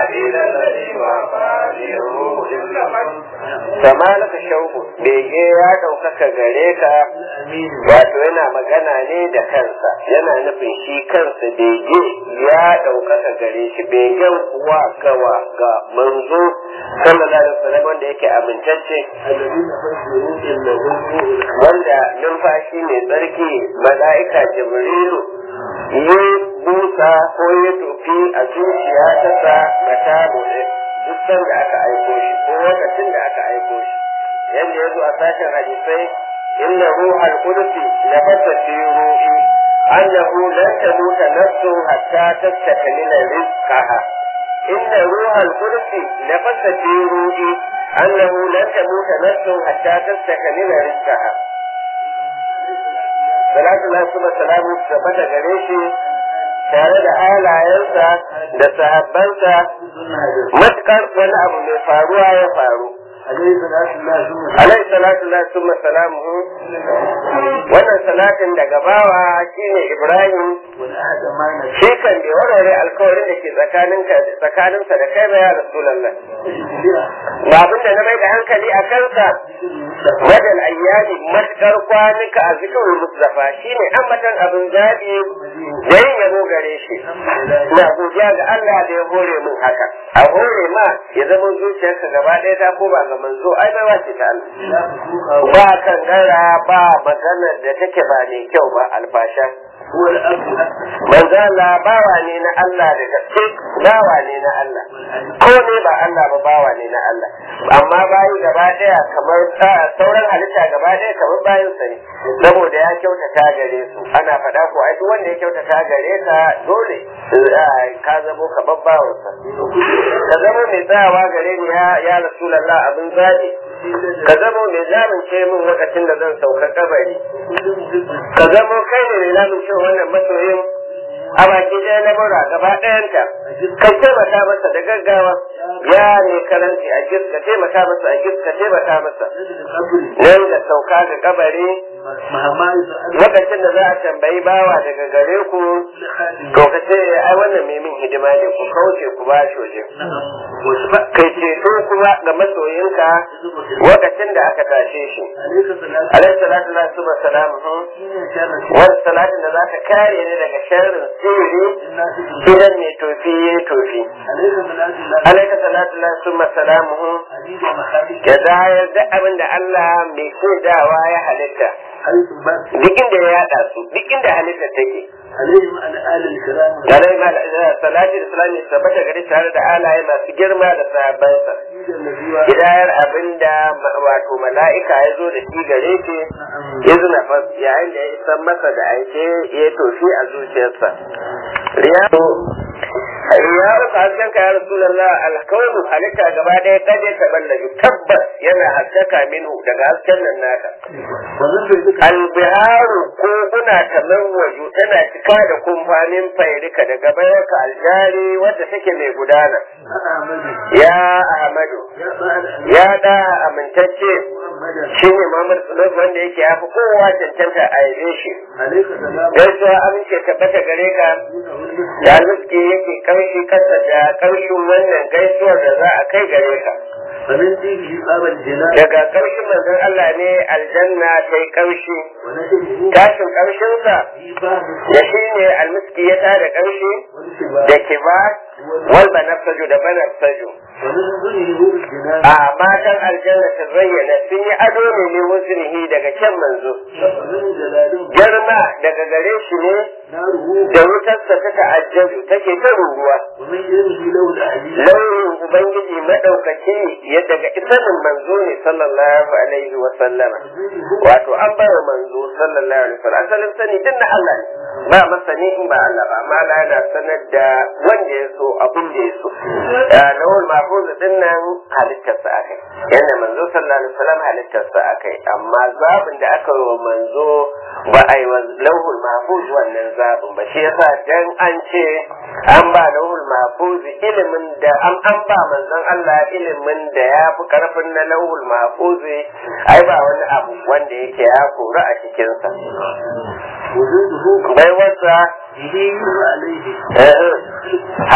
إلى الذي وقاله kama laka shauku bege ya ɗaukaka gare ka wato yana magana ne da kansa yana nufin shi kansa bege ya ɗaukaka gare shi begen kuwa gawa ga manzo sallallahu alaihi wasallam wanda yake amintacce wanda numfashi mai tsarki mala'ika jibrilu ya busa ko ya tofi a zuciya ta sa mata bude duk da aka aiko shi ko lokacin da aka aiko shi yanda ya zo a sashen hadisai inna ruhal qudsi nafasa fi ruhi annahu lan tamuta nafsun hatta tastakmila rizqaha inna ruhal qudsi nafasa fi ruhi annahu lan tamuta nafsun hatta tastakmila rizqaha salatu lillahi wa salamu tabbata gare shi tare da halayensa da sahabbansa matukar wani abu mai faruwa ya faru alaihi salatu lillahi summa salamuhu wannan salatin daga bawa shine Ibrahim shi kan bai warware alkawarin da ke tsakaninsa da kai ba ya Rasulullah ba abin da na mai da hankali a kansa wajen ayyami matukar kwanuka a zikirin Mustafa shine ambatan abin zaɓi da yin yabo gare shi na godiya ga Allah da ya hore min haka a hore ma ya zama zuciyarka gaba ɗaya ta koma ga manzo ai bai wace ta Allah ba kan gara ba maganar da take ba mai kyau ba alfasha manzo Allah bawa ne na Allah da gaske bawa ne na Allah ko ne ba Allah ba bawa ne na Allah amma bayi gaba ɗaya kamar sauran halitta gaba ɗaya kamar bayin sa ne saboda ya kyautata gare su ana faɗa ko ai duk wanda ya kyautata gare ka dole ka zamo kamar bawansa ka zamo mai tsayawa gare ni ya Rasulullah abin zaɓi ka zamo mai zamince min lokacin da zan sauka kabari ka zamo kai ne mai zamince wannan masoyin a baki ɗaya na mura gaba ɗayanta ka taimaka masa da gaggawa ya ne karanci a gis ka taimaka masa a gis ka taimaka masa nan da sauka ga kabari lokacin da za a tambayi bawa daga gare ku to ka ce ai wannan mai min hidima ne ku kauce ku ba shi waje kai ceto kuma ga masoyinka lokacin da aka tashe shi alaihi salatu wa salam wani salatin da za ka kare ne daga sharrin sirri idan mai tofi ya tofi alaika salatu la summa salamuhu ya zayar da abin da Allah mai shaidawa ya halitta duk inda ya yada su duk inda halitta take alaihim salatu da salami tabbata gari tare da alaye masu girma da sahabbansa hidayar abin da wato mala'ika ya zo da shi gare shi izina fas yayin da ya isan masa da aike ya tofi a zuciyarsa riyadu ka hasken ka ya Rasulullah alkawai halitta gaba ɗaya kaje ta ballaju tabbas yana haskaka minhu daga hasken nan naka albiharu ko kuna tamawwaju tana cika da kumfanin fairika daga bayanka aljari wadda take mai gudana ya Ahmadu ya da amintacce shi ne Muhammad sallallahu wanda yake yafi kowa cancanta a yabe shi gaisuwa amince tabbata gare ka da almiski yake kamshi kasa da kamshin wannan gaisuwar da za a kai gare ka daga kamshin manzon Allah ne aljanna ta yi kamshi tashin kamshinsa da shi ne almiski ya tada kamshi da kiba wal banafsaju da banafsaju a matan aljanna ta zayyana sun yi ado ne ne wuzurihi daga kyan manzo girma daga gare shi ne da wutarsa ta ta'ajjabu take ta ruruwa launin ubangiji madaukaki ya daga isanin manzo ne sallallahu alaihi wa sallama wato an bayar manzo sallallahu alaihi wa sallam asalin sani din na Allah ne ba masani in ba Allah ba amma Allah yana sanar da wanda ya so abin da ya so lawul mahfuz din nan halittarsa akai yana manzo sallallahu alaihi wa sallam halittarsa akai amma zabin da aka yi wa manzo ba a yi wa lawul mahfuz wannan zabin ba shi yasa dan an ce an ba lawul mahfuz ilimin da an ba manzon Allah ilimin da ya fi karfin na lawul mahfuz ai ba wani abu wanda yake ya kora a cikin sa bai wasa halitta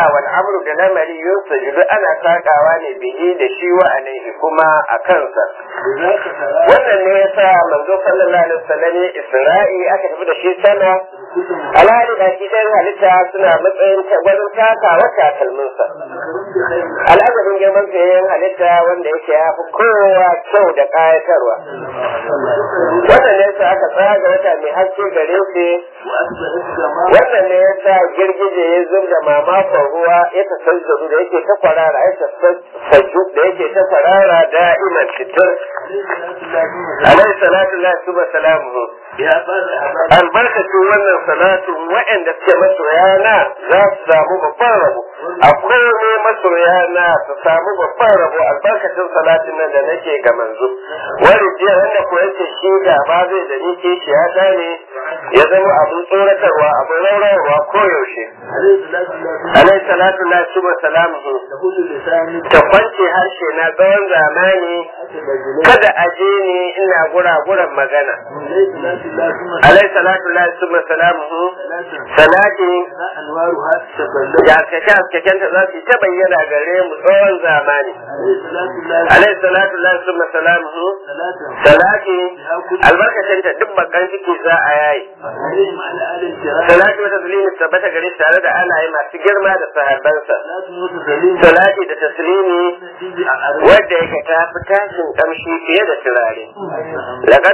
wal amru da lamari yusujudu ana sakawa ne bihi da shi wa alaihi kuma a kansa. Wannan ne yasa manzo sallallahu alaihi wasallam Isra'i aka tafi da shi sama alhali da shi dan halitta suna matsayin gwanin takawa takalminsa. Al'adabin girman sayayyen halitta wanda yake ya fi kowa kyau da ƙayatarwa. Wannan ne yasa aka tsaga wata mai haske gare shi. Wannan ne yasa girgije ya zub da mamakon ruwa ya tasazzaru da yake ta kwarara ya tasazzaru da yake ta kwarara da'iman fitar. Alaihi salatu lillahi wa salamuhu. Albarkacin wannan salatu waɗanda suke masoyana za su samu babban rabo. Akwai ne masoyana su samu babban rabo albarkacin salatin nan da nake ga manzo. Wani jiya wanda ko yace shi da ba zai da ni ke shi ya gane ya zama abin tsoratarwa abin raurawa ko yaushe. Alaihi salatu lillahi wa salamuhu. Ta kwance harshe na tsawon zamani kada aje ni ina gura-guran magana. Alaihi salatu lillahi wa salamuhu. Salati da askeken ta za su ta bayyana gare mu tsawon zamani. Alaihi salatu lillahi wa salamuhu. Salati albarkacin ta duk bakan ciki za a yayi. Salati wata taslimi tabbata gare shi tare da alaye masu girma da sahabbansa. Salati da taslimi wadda yake ta fi tashin kamshi fiye da turare. Laƙar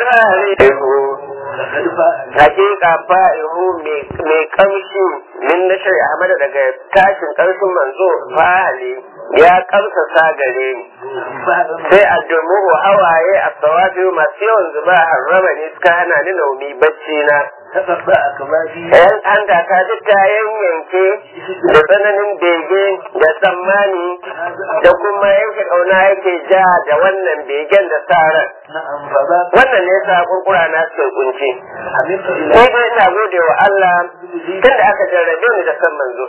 hakika fa'ihu mai kamshi min nashar Ahmad daga tashin karshen manzo fa'ali ya kamsa gare ni sai addu'u hawaye a sawabi masu yawan zuba harrama ne suka hana ni naumi bacci na yan an da ta duk ta yanke da tsananin bege da tsammani da kuma yanke kauna yake ja da wannan begen da tsaran wannan ne sa kurkura na suke kunci ni dai ina gode wa Allah tunda aka jarrabe ni da san manzo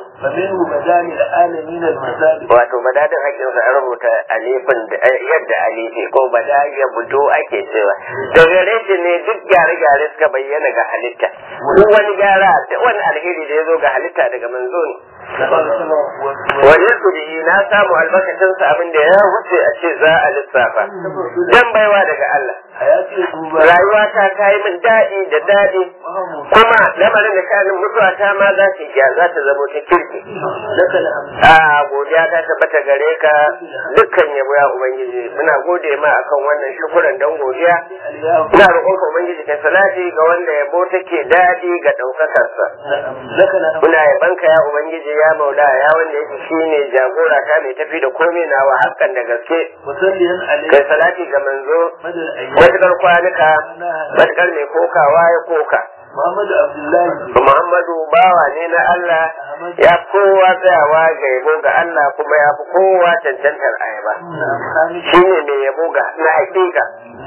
wato badadin hakin sa rubuta alifin da yadda alifi ko badaya budo ake cewa da gare shi ne duk gyare-gyare suka bayyana ga halitta duk wani gyara da wani alheri da ya zo ga halitta daga manzo ne wajen kudi na samu albarkacin sa abin da ya wuce a ce za a lissafa dan baiwa daga Allah rayuwa ta yi min daɗi da daɗi kuma lamarin da kanin mutuwa ta ma za ta zamo ta kirki godiya ta tabbata gare ka dukkan yabo ya ubangiji muna gode ma akan wannan shukuran dan godiya ina roƙonka ubangiji kai salati ga wanda yabo take daɗi ga ɗaukakarsa muna yabanka ya ubangiji ya maula ya wanda yake shine jagora ta mai tafi da komai nawa hakan da gaske kai salati ga manzo matukar kwanuka matukar mai kokawa ya koka Muhammadu bawa ne na Allah ya kowa tsayawa ga yabo ga Allah kuma ya fi kowa cancantar ayaba shi ne mai yabo ga na hakika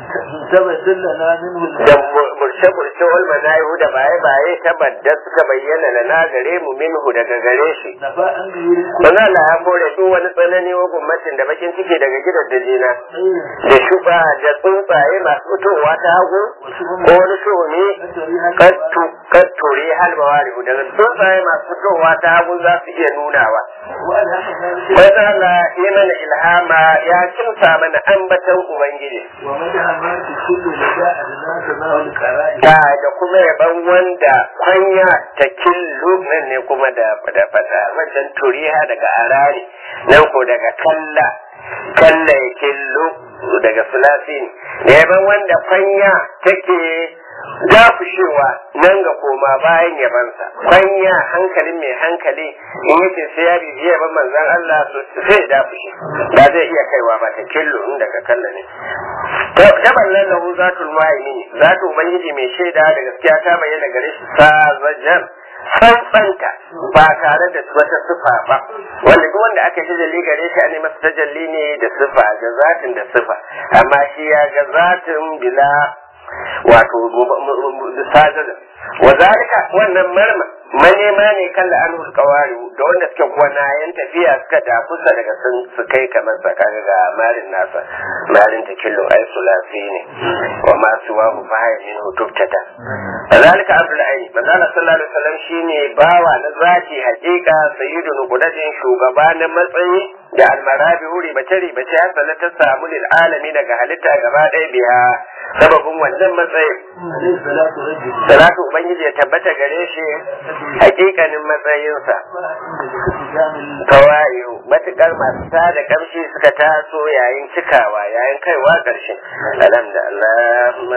da burshe-burshe wal manayihu da baye-baye tabbatar suka bayyana na na gare mu minhu daga gare shi wani Allah ya kore duk wani tsanani wa gummatin da bakin ciki daga gidan da jina da shuba da tsuntsaye masu fitowa ta hagu ko wani shuhumi katturi halbawari daga tsuntsaye masu fitowa ta hagu za su iya nunawa wani Allah ya mana ilhama ya kimsa mana ambatan ubangiji da kuma yaban wanda kwanya ta killu nan ne kuma da fada wajen turiha daga arari nan ko daga kalla ya killu daga sulasi da yaban wanda kwanya take dafushewa nan ga koma bayan yabansa kwanya hankalin mai hankali in yake sai ya bibiya ban manzon Allah sai dafushe ba zai iya kaiwa ba ta killo in daga kalla ne to taballan lahu zatul mu'mini zatu ubangiji mai shaida da gaskiya ta bayyana gare shi sazajan tsantsanta ba tare da wata sifa ba wanda duk wanda aka tajalli gare shi an masa tajalli ne da sifa ga zatin da sifa amma shi ya ga zatin bila wato sajada wa zalika wannan marma manema ne kan la'anul qawari da wanda suke gwanayen tafiya suka dafusa daga su kai kamar tsakanin ga marin nasa marin ta killo ai sulasi ne wa ma suwa mu bayan hutubtata zalika abdul aini manzala sallallahu alaihi wasallam shine bawa na zaki hakika sayyidun qudadin shugaba na matsayi da almarabi wuri bace hasala ta samu lil alami daga halitta gaba ɗaya biya sababin wannan matsayin salatu ubangiji ya tabbata gare shi hakikanin matsayinsa tawayo matukar masu tada kamshi suka taso yayin cikawa yayin kaiwa ƙarshe alhamdulillah